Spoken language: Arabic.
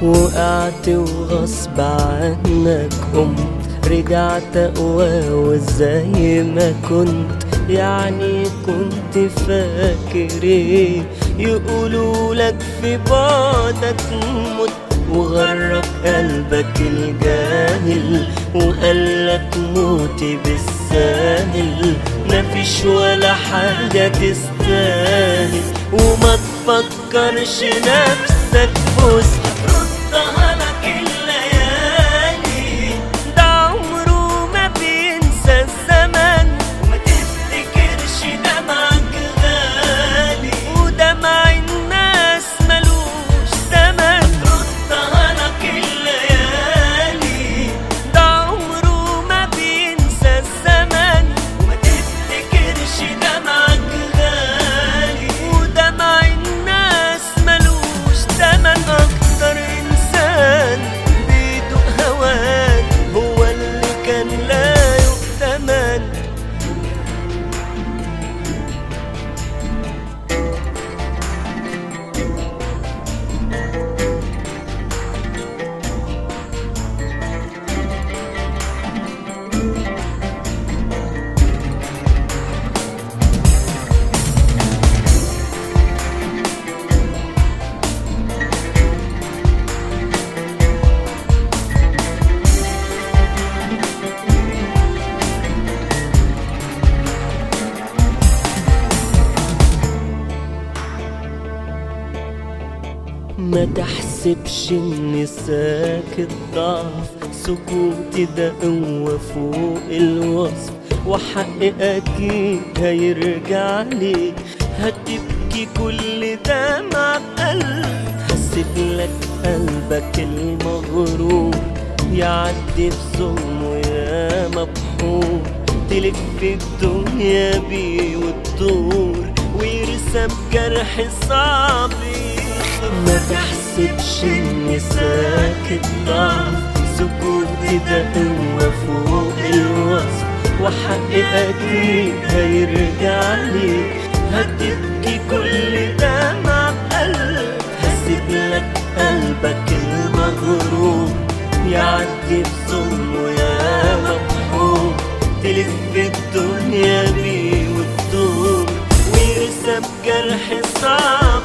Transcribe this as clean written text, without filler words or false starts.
وقعت وغصب عنك قمت، رجعت أقوى وزي ما كنت. يعني كنت فاكر ايه؟ يقولولك في بعدك مت، وغرك قلبك الجاهل وقالك موتي بالساهل. مفيش ولا حاجة تستاهل، وما تفكرش نفسك فزت. ردها لك الليالي، ده عمره ما بينسى الزمن. وما تفتكرش دمعك غالي، ودمع الناس ملوش تمن. ردها لك الليالي، ده عمره ما بينسى الزمن. وما تفتكرش دمعك غالي، ودمع الناس ملوش تمن. أكتر إنسان بيدوق هواك هو اللي كان لا يؤتمن. ما تحسبش اني ساكت ضعف، سكوتي ده قوة فوق الوصف. وحقي اكيد هيرجع لي، هتبكي كل دمعة بقلب. هسيب لك قلبك المغرور يعدي في ظلمه يا مبحور. تلف الدنيا بيه وتدور ويرسم جرح صعب. ما تحسبش اني ساكت ضعف، سكوتي ده قوة فوق الوصف. وحقي اكيد هيرجع لي، هتبكي كل دمعة بقلب. هسيب لك قلبك المغرور يعدي بظلمه يا مبحور. تلف الدنيا بيه وتدور ويرسم جرح صعب.